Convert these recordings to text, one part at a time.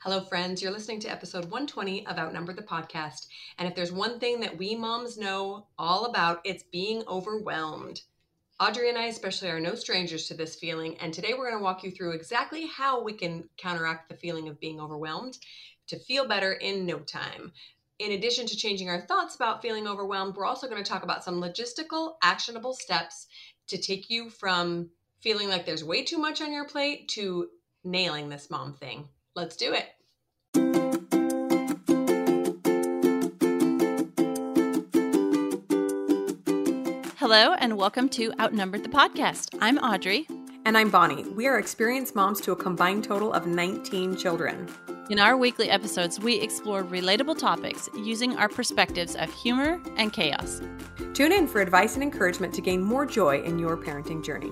Hello, friends. You're listening to episode 120 of Outnumbered the podcast. And if there's one thing that we moms know all about, it's being overwhelmed. Audrey and I especially are no strangers to this feeling. And today we're going to walk you through exactly how we can counteract the feeling of being overwhelmed to feel better in no time. In addition to changing our thoughts about feeling overwhelmed, we're also going to talk about some logistical, actionable steps to take you from feeling like there's way too much on your plate to nailing this mom thing. Let's do it. Hello and welcome to Outnumbered the podcast. I'm Audrey. And I'm Bonnie. We are experienced moms to a combined total of 19 children. In our weekly episodes, we explore relatable topics using our perspectives of humor and chaos. Tune in for advice and encouragement to gain more joy in your parenting journey.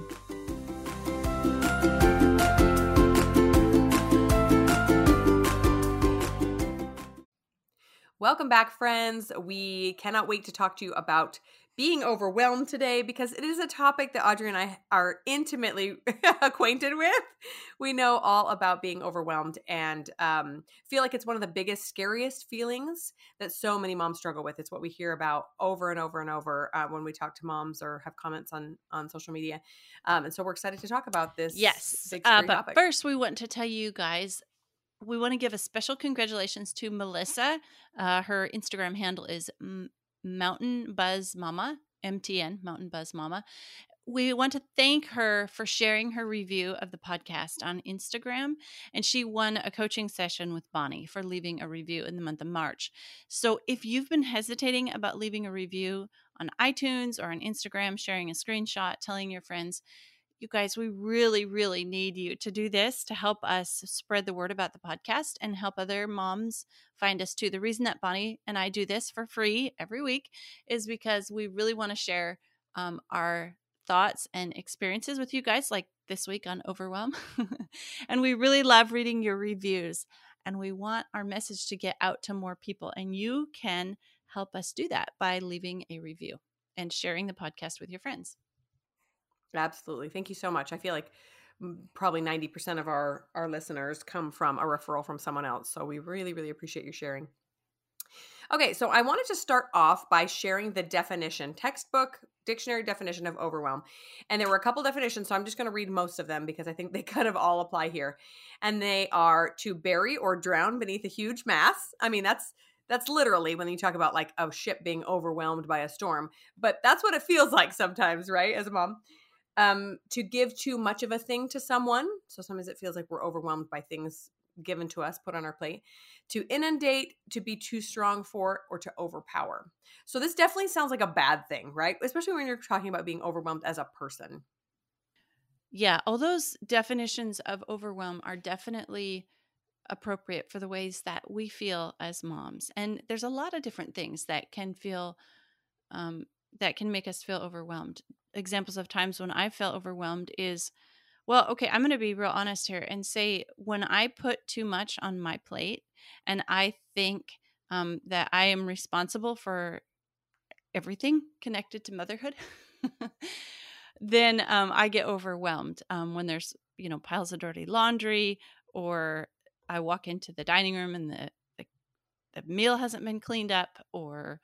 Welcome back, friends. We cannot wait to talk to you about being overwhelmed today because it is a topic that Audrey and I are intimately acquainted with. We know all about being overwhelmed and feel like it's one of the biggest, scariest feelings that so many moms struggle with. It's what we hear about over and over and over when we talk to moms or have comments on social media. And so we're excited to talk about this. Yes, big, but topic. First we want to tell you guys, we want to give a special congratulations to Melissa. Her Instagram handle is Mountain Buzz Mama, MTN, Mountain Buzz Mama. We want to thank her for sharing her review of the podcast on Instagram, and she won a coaching session with Bonnie for leaving a review in the month of March. So if you've been hesitating about leaving a review on iTunes or on Instagram, sharing a screenshot, telling your friends, you guys, we really, really need you to do this to help us spread the word about the podcast and help other moms find us too. The reason that Bonnie and I do this for free every week is because we really want to share our thoughts and experiences with you guys, like this week on overwhelm. And we really love reading your reviews, and we want our message to get out to more people. And you can help us do that by leaving a review and sharing the podcast with your friends. Absolutely. Thank you so much. I feel like probably 90% of our listeners come from a referral from someone else. So we really, really appreciate you sharing. Okay, so I wanted to start off by sharing the definition, textbook dictionary definition of overwhelm. And there were a couple definitions, so I'm just going to read most of them because I think they kind of all apply here. And they are to bury or drown beneath a huge mass. I mean, that's literally when you talk about like a ship being overwhelmed by a storm, but that's what it feels like sometimes, right? As a mom. To give too much of a thing to someone. So sometimes it feels like we're overwhelmed by things given to us, put on our plate. To inundate, to be too strong for, or to overpower. So this definitely sounds like a bad thing, right? Especially when you're talking about being overwhelmed as a person. Yeah, all those definitions of overwhelm are definitely appropriate for the ways that we feel as moms. And there's a lot of different things that can feel that can make us feel overwhelmed. Examples of times when I felt overwhelmed is, well, okay, I'm going to be real honest here and say when I put too much on my plate and I think that I am responsible for everything connected to motherhood, then I get overwhelmed when there's, piles of dirty laundry, or I walk into the dining room and the meal hasn't been cleaned up, or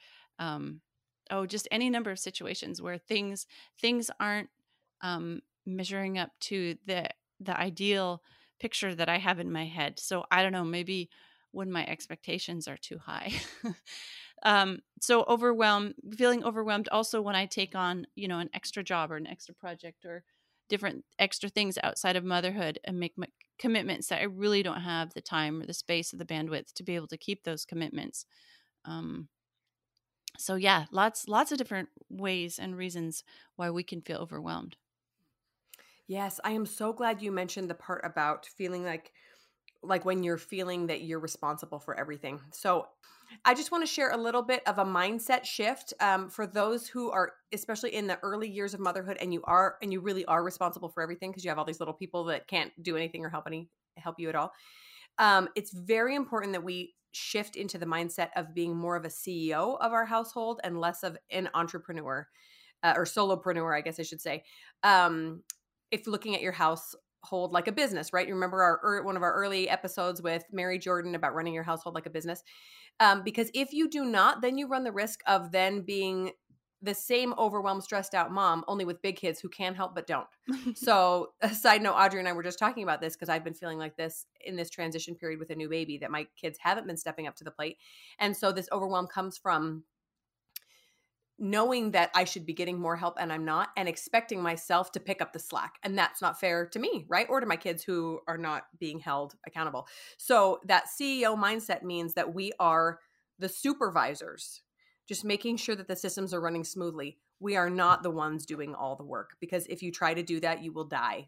just any number of situations where things aren't measuring up to the ideal picture that I have in my head. So I don't know, maybe when my expectations are too high. So feeling overwhelmed also when I take on, an extra job or an extra project or different extra things outside of motherhood and make my commitments that I really don't have the time or the space or the bandwidth to be able to keep those commitments. So yeah, lots of different ways and reasons why we can feel overwhelmed. Yes, I am so glad you mentioned the part about feeling like when you're feeling that you're responsible for everything. So I just want to share a little bit of a mindset shift for those who are, especially in the early years of motherhood, and you really are responsible for everything because you have all these little people that can't do anything or help you at all. It's very important that we shift into the mindset of being more of a CEO of our household and less of an entrepreneur or solopreneur, I guess I should say. If looking at your house household like a business, right? You remember one of our early episodes with Mary Jordan about running your household like a business. Because if you do not, then you run the risk of then being the same overwhelmed, stressed out mom, only with big kids who can help but don't. So, a side note, Audrey and I were just talking about this because I've been feeling like this in this transition period with a new baby, that my kids haven't been stepping up to the plate. And so this overwhelm comes from knowing that I should be getting more help and I'm not, and expecting myself to pick up the slack. And that's not fair to me, right? Or to my kids who are not being held accountable. So that CEO mindset means that we are the supervisors, just making sure that the systems are running smoothly. We are not the ones doing all the work, because if you try to do that, you will die.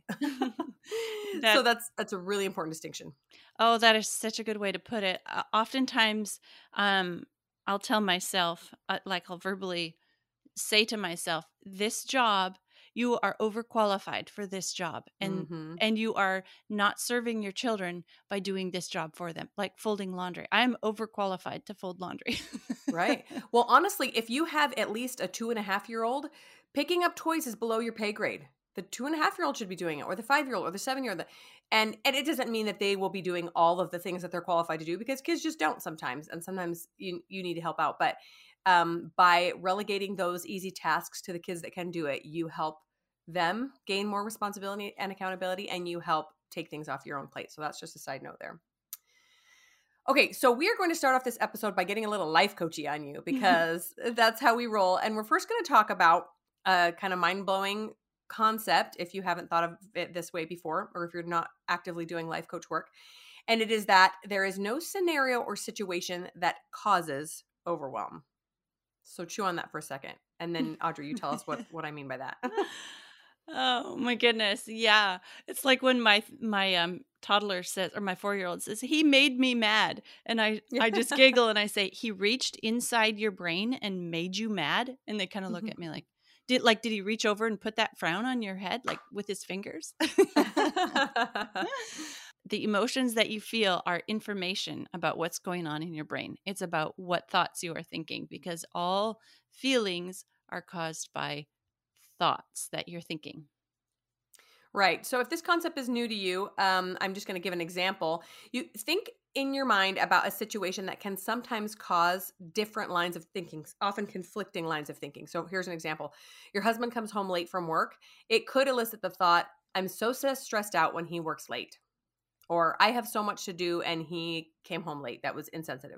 So That that's a really important distinction. Oh, that is such a good way to put it. Oftentimes, I'll tell myself, like I'll verbally say to myself, "This job, you are overqualified for this job, Hmm. and you are not serving your children by doing this job for them, like folding laundry. I'm overqualified to fold laundry." Right. Well, honestly, if you have at least a 2.5-year-old, picking up toys is below your pay grade. The 2.5-year-old should be doing it, or the 5-year-old, or the 7-year-old. And it doesn't mean that they will be doing all of the things that they're qualified to do, because kids just don't sometimes. And sometimes you need to help out. But by relegating those easy tasks to the kids that can do it, you help them gain more responsibility and accountability, and you help take things off your own plate. So that's just a side note there. Okay, so we are going to start off this episode by getting a little life coachy on you, because that's how we roll. And we're first going to talk about a kind of mind-blowing concept, if you haven't thought of it this way before, or if you're not actively doing life coach work. And it is that there is no scenario or situation that causes overwhelm. So chew on that for a second. And then Audrey, you tell us what I mean by that. Oh my goodness. Yeah. It's like when my toddler says, or my 4-year-old says, "He made me mad." And I just Yeah. giggle and I say, "He reached inside your brain and made you mad?" And they kind of look at me like, did he reach over and put that frown on your head like with his fingers?" The emotions that you feel are information about what's going on in your brain. It's about what thoughts you are thinking, because all feelings are caused by thoughts that you're thinking. Right. So if this concept is new to you, I'm just going to give an example. You think in your mind about a situation that can sometimes cause different lines of thinking, often conflicting lines of thinking. So here's an example. Your husband comes home late from work. It could elicit the thought, "I'm so stressed out when he works late." Or, "I have so much to do and he came home late. That was insensitive."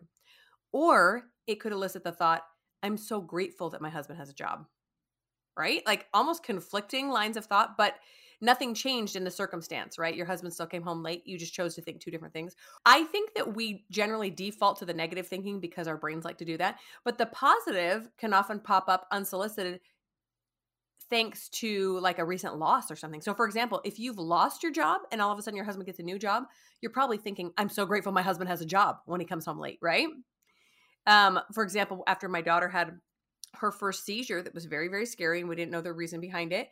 Or it could elicit the thought, "I'm so grateful that my husband has a job." Right? Like almost conflicting lines of thought, but nothing changed in the circumstance, right? Your husband still came home late. You just chose to think two different things. I think that we generally default to the negative thinking because our brains like to do that. But the positive can often pop up unsolicited, thanks to like a recent loss or something. So, for example, if you've lost your job and all of a sudden your husband gets a new job, you're probably thinking, "I'm so grateful my husband has a job," when he comes home late, right? For example, after my daughter had her first seizure that was very, very scary, and we didn't know the reason behind it,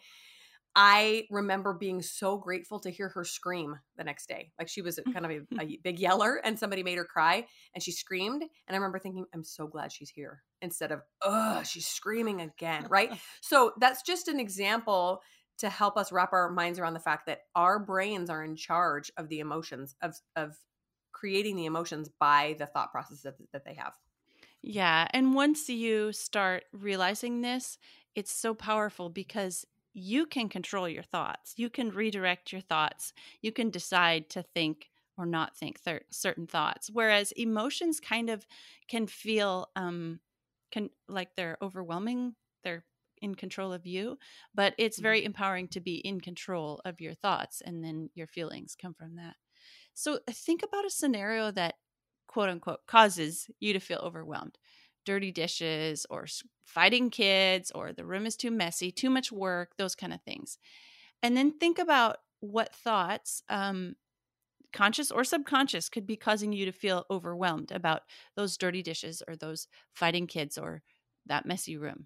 I remember being so grateful to hear her scream the next day. Like she was kind of a big yeller, and somebody made her cry and she screamed. And I remember thinking, "I'm so glad she's here," instead of, "Ugh, she's screaming again." Right. So that's just an example to help us wrap our minds around the fact that our brains are in charge of the emotions, of creating the emotions by the thought process that they have. Yeah. And once you start realizing this, it's so powerful because you can control your thoughts. You can redirect your thoughts. You can decide to think or not think certain thoughts. Whereas emotions kind of can feel can like they're overwhelming. They're in control of you, but it's Mhm. very empowering to be in control of your thoughts, and then your feelings come from that. So think about a scenario that quote unquote causes you to feel overwhelmed. Dirty dishes, or fighting kids, or the room is too messy, too much work, those kind of things. And then think about what thoughts, conscious or subconscious, could be causing you to feel overwhelmed about those dirty dishes, or those fighting kids, or that messy room.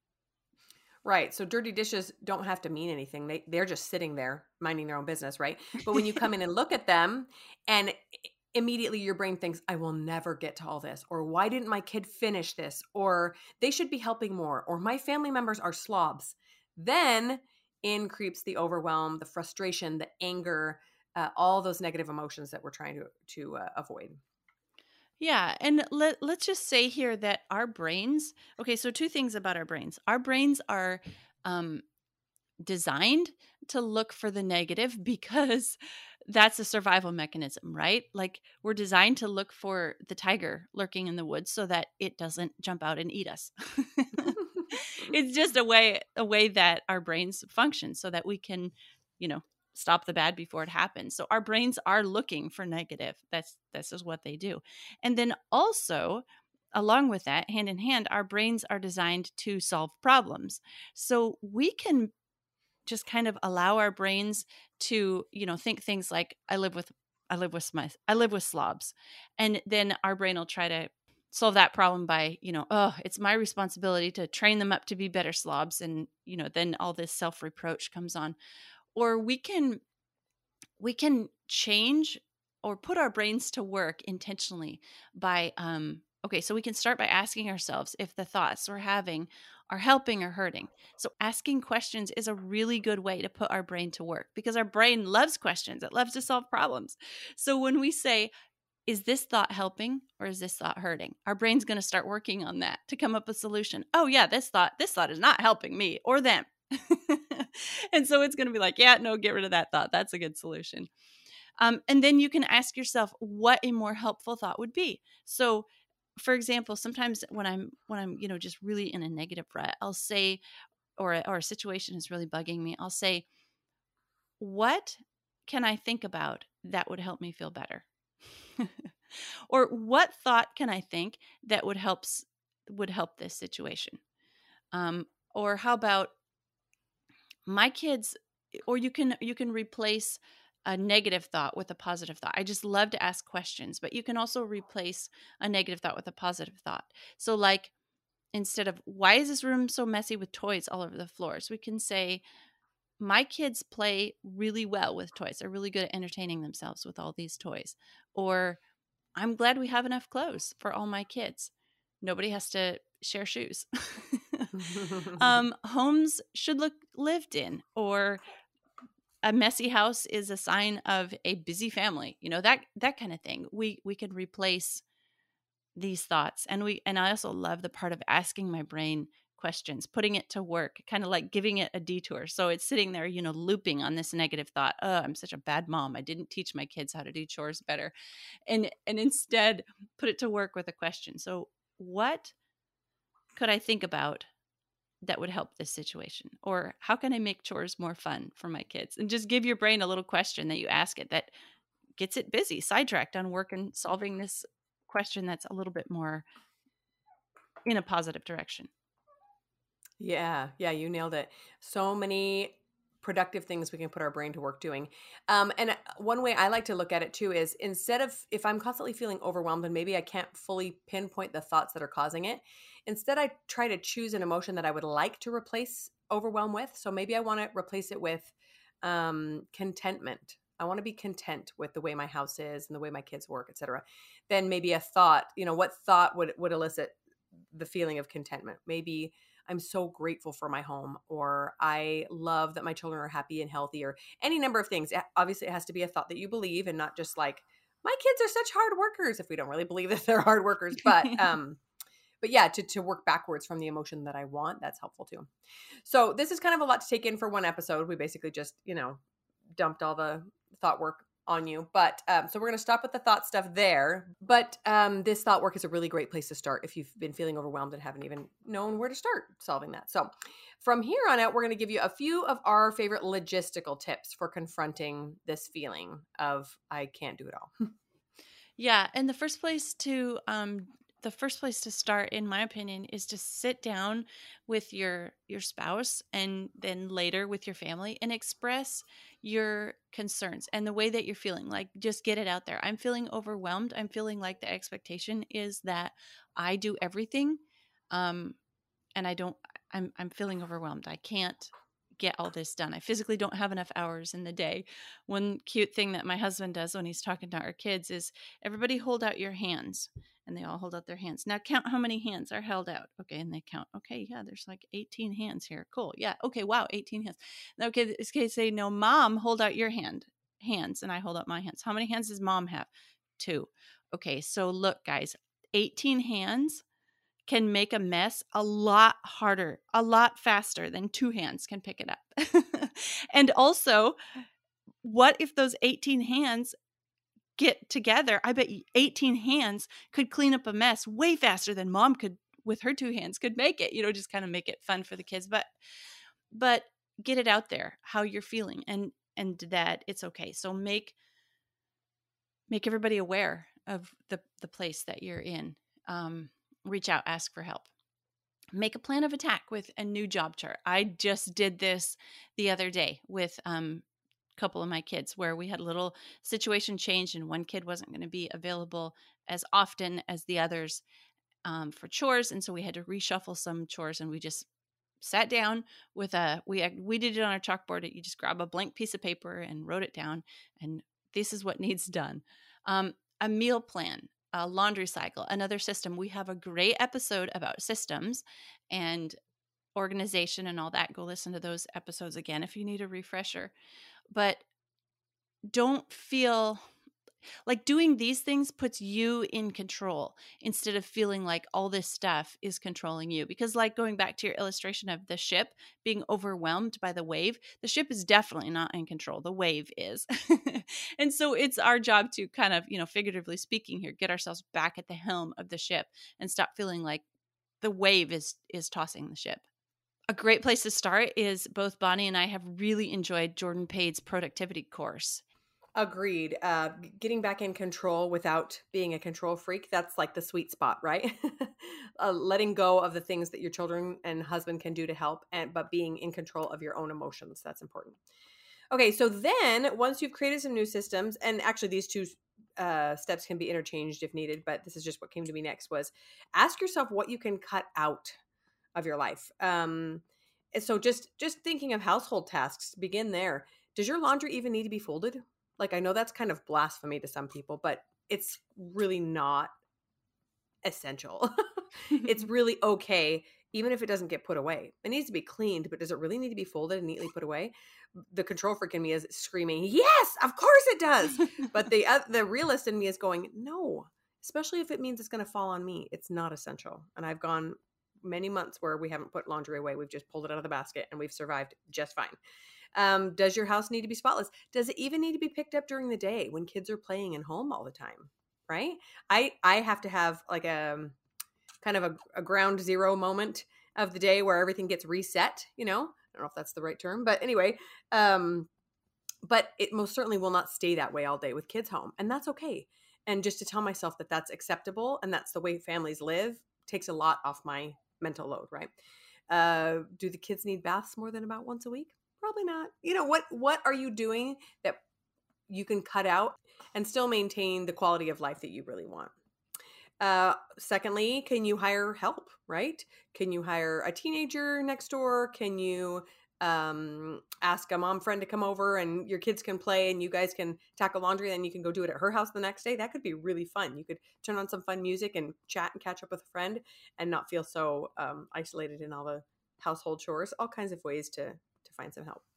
Right. So dirty dishes don't have to mean anything. They're just sitting there minding their own business, right? But when you come in and look at them, and immediately your brain thinks, "I will never get to all this," or "Why didn't my kid finish this?" or "They should be helping more," or "My family members are slobs." Then in creeps the overwhelm, the frustration, the anger, all those negative emotions that we're trying to avoid. Yeah, and let's just say here that our brains, okay, so two things about our brains. Our brains are um designed to look for the negative because that's a survival mechanism, right? Like we're designed to look for the tiger lurking in the woods so that it doesn't jump out and eat us. It's just a way that our brains function so that we can, you know, stop the bad before it happens. So our brains are looking for negative. This is what they do. And then also along with that, hand in hand, our brains are designed to solve problems. So we can just kind of allow our brains to, think things like I live with slobs. And then our brain will try to solve that problem by, oh, it's my responsibility to train them up to be better slobs. And, then all this self-reproach comes on. Or we can change or put our brains to work intentionally by okay, so we can start by asking ourselves if the thoughts we're having are helping or hurting. So asking questions is a really good way to put our brain to work because our brain loves questions. It loves to solve problems. So when we say, is this thought helping or is this thought hurting? Our brain's going to start working on that to come up with a solution. Oh yeah, this thought is not helping me or them. And so it's going to be like, yeah, no, get rid of that thought. That's a good solution. And then you can ask yourself what a more helpful thought would be. So, for example, sometimes when I'm just really in a negative rut, I'll say, or a situation is really bugging me, I'll say, what can I think about that would help me feel better? Or what thought can I think that would help this situation? Um, or how about my kids, or you can replace a negative thought with a positive thought. I just love to ask questions, but you can also replace a negative thought with a positive thought. So like instead of why is this room so messy with toys all over the floors, we can say my kids play really well with toys. They're really good at entertaining themselves with all these toys. Or I'm glad we have enough clothes for all my kids. Nobody has to share shoes. Homes should look lived in, or a messy house is a sign of a busy family. That kind of thing. We can replace these thoughts, and I also love the part of asking my brain questions, putting it to work, kind of like giving it a detour. So it's sitting there, looping on this negative thought. Oh, I'm such a bad mom. I didn't teach my kids how to do chores better, and instead put it to work with a question. So what could I think about that would help this situation? Or how can I make chores more fun for my kids? And just give your brain a little question that you ask it that gets it busy, sidetracked on work and solving this question that's a little bit more in a positive direction. Yeah, yeah, you nailed it. So many productive things we can put our brain to work doing. And one way I like to look at it too is instead of if I'm constantly feeling overwhelmed and maybe I can't fully pinpoint the thoughts that are causing it, instead I try to choose an emotion that I would like to replace overwhelm with. So maybe I want to replace it with contentment. I want to be content with the way my house is and the way my kids work, etc. Then maybe a thought, what thought would elicit the feeling of contentment? Maybe I'm so grateful for my home, or I love that my children are happy and healthy, or any number of things. Obviously, it has to be a thought that you believe and not just like, my kids are such hard workers, if we don't really believe that they're hard workers. But yeah, to work backwards from the emotion that I want, that's helpful too. So this is kind of a lot to take in for one episode. We basically just, dumped all the thought work on you. But so we're going to stop with the thought stuff there. But this thought work is a really great place to start if you've been feeling overwhelmed and haven't even known where to start solving that. So from here on out, we're going to give you a few of our favorite logistical tips for confronting this feeling of I can't do it all. Yeah, and the first place to start, in my opinion, is to sit down with your spouse and then later with your family and express your concerns and the way that you're feeling. Like, just get it out there. I'm feeling overwhelmed. I'm feeling like the expectation is that I do everything, and I don't. I'm feeling overwhelmed. I can't get all this done. I physically don't have enough hours in the day. One cute thing that my husband does when he's talking to our kids is everybody hold out your hands, and they all hold out their hands. Now count how many hands are held out. Okay. And they count. Okay. Yeah. There's like 18 hands here. Cool. Yeah. Okay. Wow. 18 hands. Okay. This case say, no, mom, hold out your hands. And I hold up my hands. How many hands does mom have? 2. Okay. So look, guys, 18 hands can make a mess a lot harder, a lot faster than 2 hands can pick it up. And also, what if those 18 hands get together? I bet 18 hands could clean up a mess way faster than mom could with her 2 hands could make it, just kind of make it fun for the kids, but get it out there how you're feeling and that it's okay. So make everybody aware of the place that you're in. Reach out, ask for help. Make a plan of attack with a new job chart. I just did this the other day with a couple of my kids where we had a little situation change and one kid wasn't going to be available as often as the others for chores. And so we had to reshuffle some chores, and we just sat down with we did it on our chalkboard. You just grab a blank piece of paper and wrote it down, and this is what needs done. A meal plan, a laundry cycle, another system. We have a great episode about systems and organization and all that. Go listen to those episodes again if you need a refresher. But don't feel like doing these things puts you in control instead of feeling like all this stuff is controlling you. Because like going back to your illustration of the ship being overwhelmed by the wave, the ship is definitely not in control. The wave is. And so it's our job to kind of, figuratively speaking here, get ourselves back at the helm of the ship and stop feeling like the wave is tossing the ship. A great place to start is both Bonnie and I have really enjoyed Jordan Pade's productivity course. Agreed. Getting back in control without being a control freak, that's like the sweet spot, right? Letting go of the things that your children and husband can do to help, but being in control of your own emotions. That's important. Okay, so then once you've created some new systems, and actually these two steps can be interchanged if needed, but this is just what came to me next, was ask yourself what you can cut out of your life. So just thinking of household tasks, begin there. Does your laundry even need to be folded? Like, I know that's kind of blasphemy to some people, but it's really not essential. It's really okay, even if it doesn't get put away. It needs to be cleaned, but does it really need to be folded and neatly put away? The control freak in me is screaming, yes, of course it does. But the realist in me is going, no, especially if it means it's going to fall on me. It's not essential. And I've gone many months where we haven't put laundry away. We've just pulled it out of the basket and we've survived just fine. Does your house need to be spotless? Does it even need to be picked up during the day when kids are playing in home all the time? Right? I have to have like a kind of a ground zero moment of the day where everything gets reset, I don't know if that's the right term, but anyway, but it most certainly will not stay that way all day with kids home, and that's okay. And just to tell myself that that's acceptable and that's the way families live takes a lot off my mental load, right? Do the kids need baths more than about once a week? Probably not. What are you doing that you can cut out and still maintain the quality of life that you really want? Secondly, can you hire help, right? Can you hire a teenager next door? Can you ask a mom friend to come over and your kids can play and you guys can tackle laundry, then you can go do it at her house the next day? That could be really fun. You could turn on some fun music and chat and catch up with a friend and not feel so isolated in all the household chores. All kinds of ways to find some help.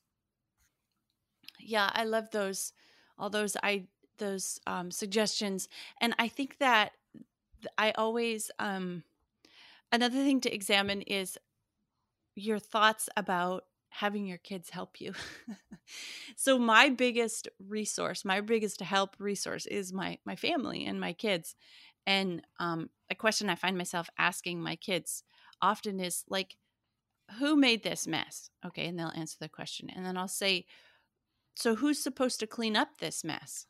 Yeah, I love all those suggestions. And I think that I always, another thing to examine is your thoughts about having your kids help you. So my biggest help resource is my family and my kids. And a question I find myself asking my kids often is like, who made this mess? Okay. And they'll answer the question. And then I'll say, so who's supposed to clean up this mess?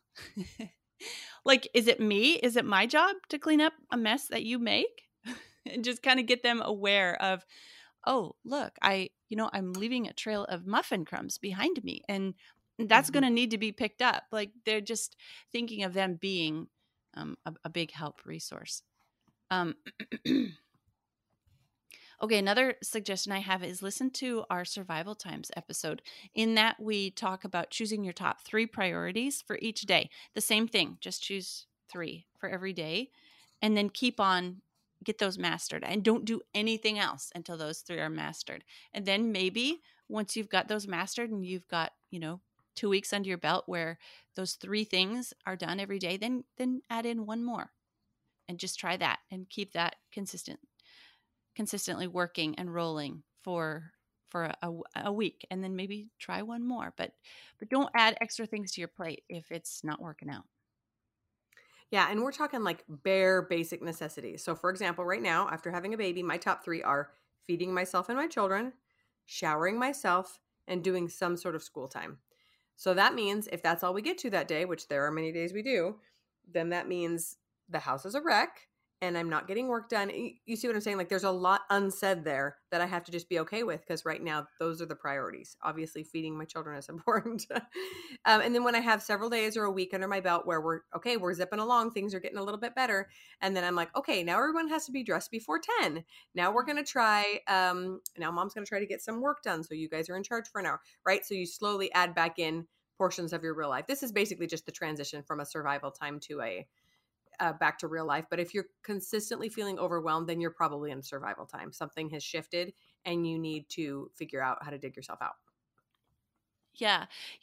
Like, is it me? Is it my job to clean up a mess that you make? And just kind of get them aware of, oh, look, I'm leaving a trail of muffin crumbs behind me, and that's going to need to be picked up. Like, they're just thinking of them being a big help resource. Okay, another suggestion I have is listen to our Survival Times episode. In that, we talk about choosing your top 3 priorities for each day. The same thing, just choose 3 for every day and then keep on, get those mastered, and don't do anything else until those 3 are mastered. And then maybe once you've got those mastered and you've got, 2 weeks under your belt where those 3 things are done every day, then add in one more and just try that and keep that consistently working and rolling for a week, and then maybe try one more, but don't add extra things to your plate if it's not working out. Yeah, and we're talking like bare basic necessities. So for example, right now after having a baby, my top 3 are feeding myself and my children, showering myself, and doing some sort of school time. So that means if that's all we get to that day, which there are many days we do, then that means the house is a wreck and I'm not getting work done. You see what I'm saying? Like there's a lot unsaid there that I have to just be okay with because right now those are the priorities. Obviously, feeding my children is important. And then when I have several days or a week under my belt where we're zipping along, things are getting a little bit better. And then I'm like, okay, now everyone has to be dressed before 10. Now we're going to try, now mom's going to try to get some work done. So you guys are in charge for an hour, right? So you slowly add back in portions of your real life. This is basically just the transition from a survival time to a back to real life. But if you're consistently feeling overwhelmed, then you're probably in survival time. Something has shifted and you need to figure out how to dig yourself out. Yeah.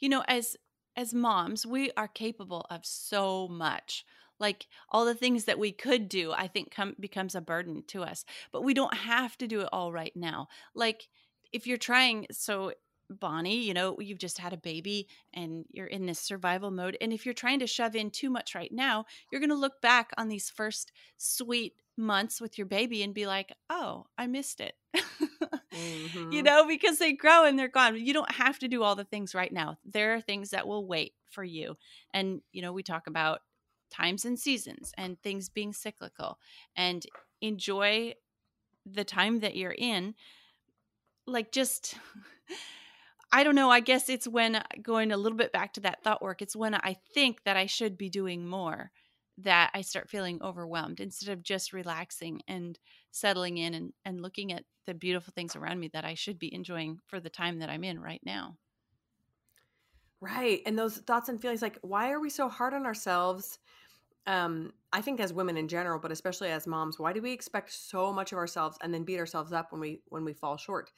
As moms, we are capable of so much. Like all the things that we could do, I think becomes a burden to us. But we don't have to do it all right now. Like if you're trying, so Bonnie, you've just had a baby and you're in this survival mode. And if you're trying to shove in too much right now, you're going to look back on these first sweet months with your baby and be like, oh, I missed it. Mm-hmm. Because they grow and they're gone. You don't have to do all the things right now. There are things that will wait for you. And, we talk about times and seasons and things being cyclical, and enjoy the time that you're in. Like, just, I don't know. I guess it's when, going a little bit back to that thought work, it's when I think that I should be doing more that I start feeling overwhelmed instead of just relaxing and settling in and looking at the beautiful things around me that I should be enjoying for the time that I'm in right now. Right. And those thoughts and feelings, like, why are we so hard on ourselves? I think as women in general, but especially as moms, why do we expect so much of ourselves and then beat ourselves up when we fall short?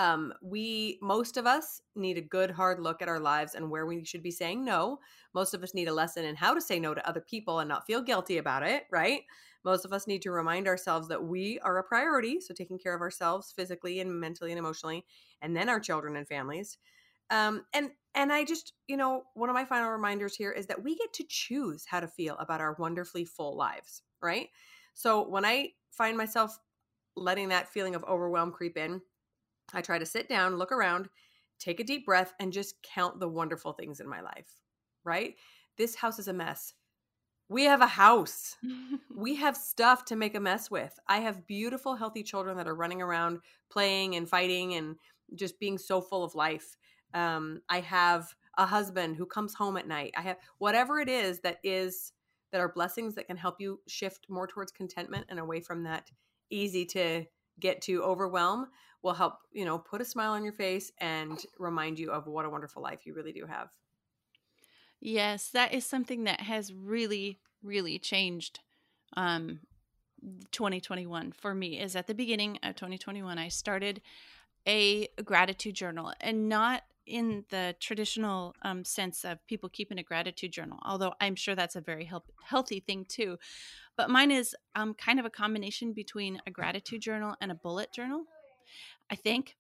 Most of us need a good hard look at our lives and where we should be saying no. Most of us need a lesson in how to say no to other people and not feel guilty about it, right? Most of us need to remind ourselves that we are a priority, so taking care of ourselves physically and mentally and emotionally, and then our children and families. And I just, one of my final reminders here is that we get to choose how to feel about our wonderfully full lives, right? So when I find myself letting that feeling of overwhelm creep in, I try to sit down, look around, take a deep breath, and just count the wonderful things in my life, right? This house is a mess. We have a house. We have stuff to make a mess with. I have beautiful, healthy children that are running around playing and fighting and just being so full of life. I have a husband who comes home at night. I have whatever it is that are blessings that can help you shift more towards contentment and away from that easy to get to overwhelm will help, put a smile on your face and remind you of what a wonderful life you really do have. Yes, that is something that has really, really changed 2021 for me. Is at the beginning of 2021, I started a gratitude journal, and not in the traditional sense of people keeping a gratitude journal, although I'm sure that's a very healthy thing too. But mine is kind of a combination between a gratitude journal and a bullet journal, I think.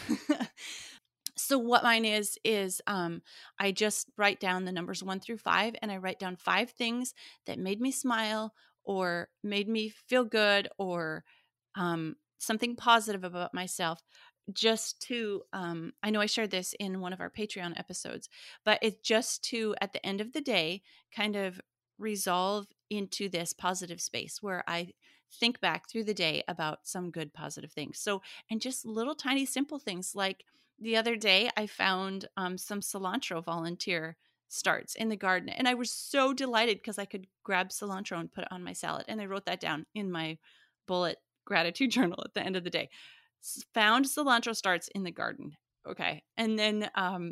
So what mine is I just write down the numbers 1 through 5, and I write down 5 things that made me smile or made me feel good, or something positive about myself, just to I know I shared this in one of our Patreon episodes, but it's just to, at the end of the day, kind of resolve into this positive space where I think back through the day about some good positive things. So, and just little tiny simple things, like the other day I found some cilantro volunteer starts in the garden, and I was so delighted because I could grab cilantro and put it on my salad, and I wrote that down in my bullet gratitude journal at the end of the day. found cilantro starts in the garden. Okay. And then,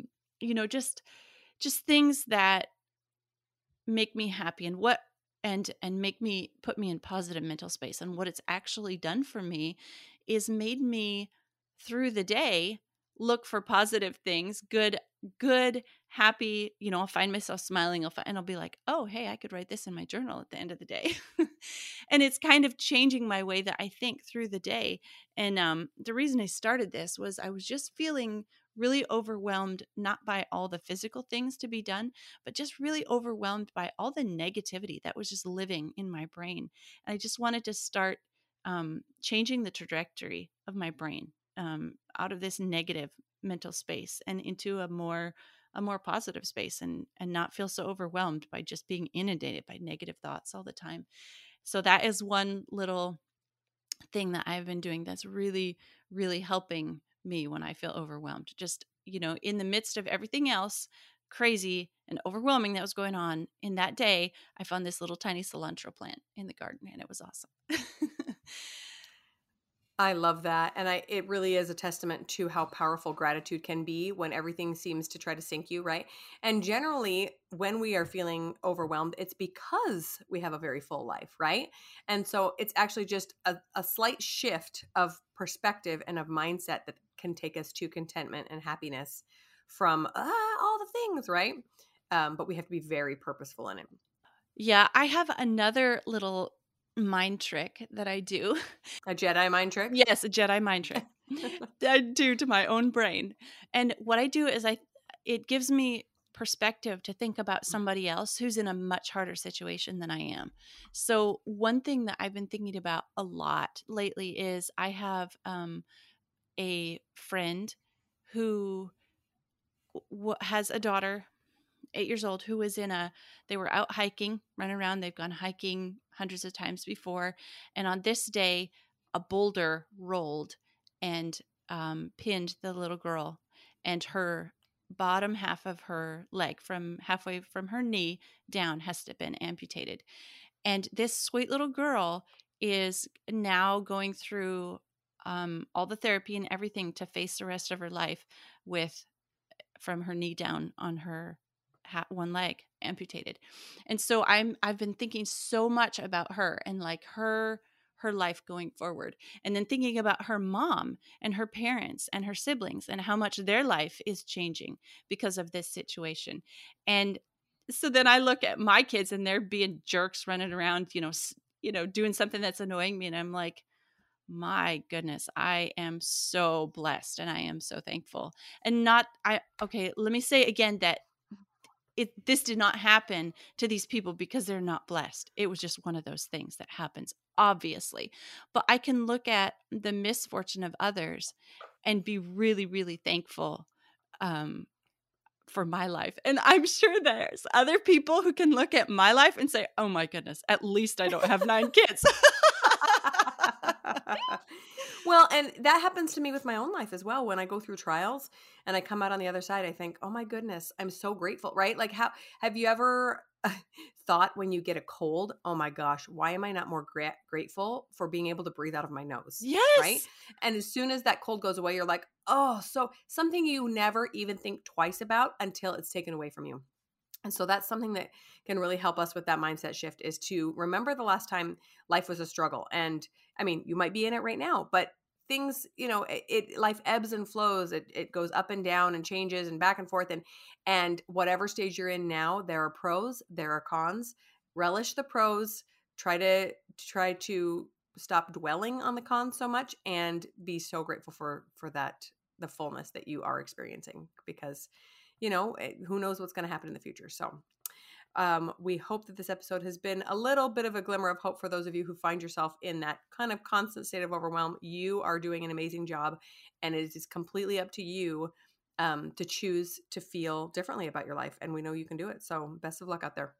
just things that make me happy and make me put me in positive mental space. And what it's actually done for me is made me through the day look for positive things, good, happy, I'll find myself smiling and I'll be like, oh, hey, I could write this in my journal at the end of the day. And it's kind of changing my way that I think through the day. And the reason I started this was I was just feeling really overwhelmed, not by all the physical things to be done, but just really overwhelmed by all the negativity that was just living in my brain. And I just wanted to start changing the trajectory of my brain out of this negative mental space and into a more positive space, and not feel so overwhelmed by just being inundated by negative thoughts all the time. So that is one little thing that I've been doing that's really, really helping me when I feel overwhelmed. Just, in the midst of everything else crazy and overwhelming that was going on in that day, I found this little tiny cilantro plant in the garden, and it was awesome. I love that. And it really is a testament to how powerful gratitude can be when everything seems to try to sink you, right? And generally, when we are feeling overwhelmed, it's because we have a very full life, right? And so it's actually just a slight shift of perspective and of mindset that can take us to contentment and happiness from all the things, right? But we have to be very purposeful in it. Yeah, I have another little mind trick that I do. A Jedi mind trick? Yes, a Jedi mind trick. I do to my own brain. And what I do is it gives me perspective to think about somebody else who's in a much harder situation than I am. So one thing that I've been thinking about a lot lately is I have a friend who has a daughter, 8 years old, who was they were out hiking, running around. They've gone hiking hundreds of times before. And on this day, a boulder rolled and pinned the little girl, and her bottom half of her leg, from halfway from her knee down, has been amputated. And this sweet little girl is now going through all the therapy and everything to face the rest of her life from her knee down on her one leg amputated. And so I've been thinking so much about her and like her life going forward, and then thinking about her mom and her parents and her siblings and how much their life is changing because of this situation. And so then I look at my kids and they're being jerks running around, doing something that's annoying me, and I'm like, my goodness, I am so blessed and I am so thankful. And let me say again that this did not happen to these people because they're not blessed. It was just one of those things that happens, obviously. But I can look at the misfortune of others and be really, really thankful for my life. And I'm sure there's other people who can look at my life and say, oh my goodness, at least I don't have 9 kids. Well, and that happens to me with my own life as well. When I go through trials and I come out on the other side, I think, oh my goodness, I'm so grateful, right? Like, how have you ever thought when you get a cold, oh my gosh, why am I not more grateful for being able to breathe out of my nose? Yes. Right. And as soon as that cold goes away, you're like, oh, so something you never even think twice about until it's taken away from you. And so that's something that can really help us with that mindset shift, is to remember the last time life was a struggle. And I mean, you might be in it right now, but things, life ebbs and flows. It goes up and down and changes and back and forth. And whatever stage you're in now, there are pros, there are cons. Relish the pros. Try to stop dwelling on the cons so much, and be so grateful for that, the fullness that you are experiencing, because who knows what's going to happen in the future. So we hope that this episode has been a little bit of a glimmer of hope for those of you who find yourself in that kind of constant state of overwhelm. You are doing an amazing job, and it is completely up to you to choose to feel differently about your life. And we know you can do it. So best of luck out there.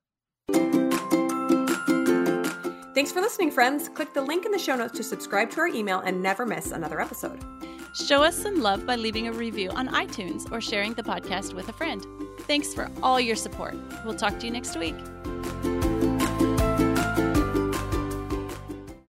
Thanks for listening, friends. Click the link in the show notes to subscribe to our email and never miss another episode. Show us some love by leaving a review on iTunes or sharing the podcast with a friend. Thanks for all your support. We'll talk to you next week.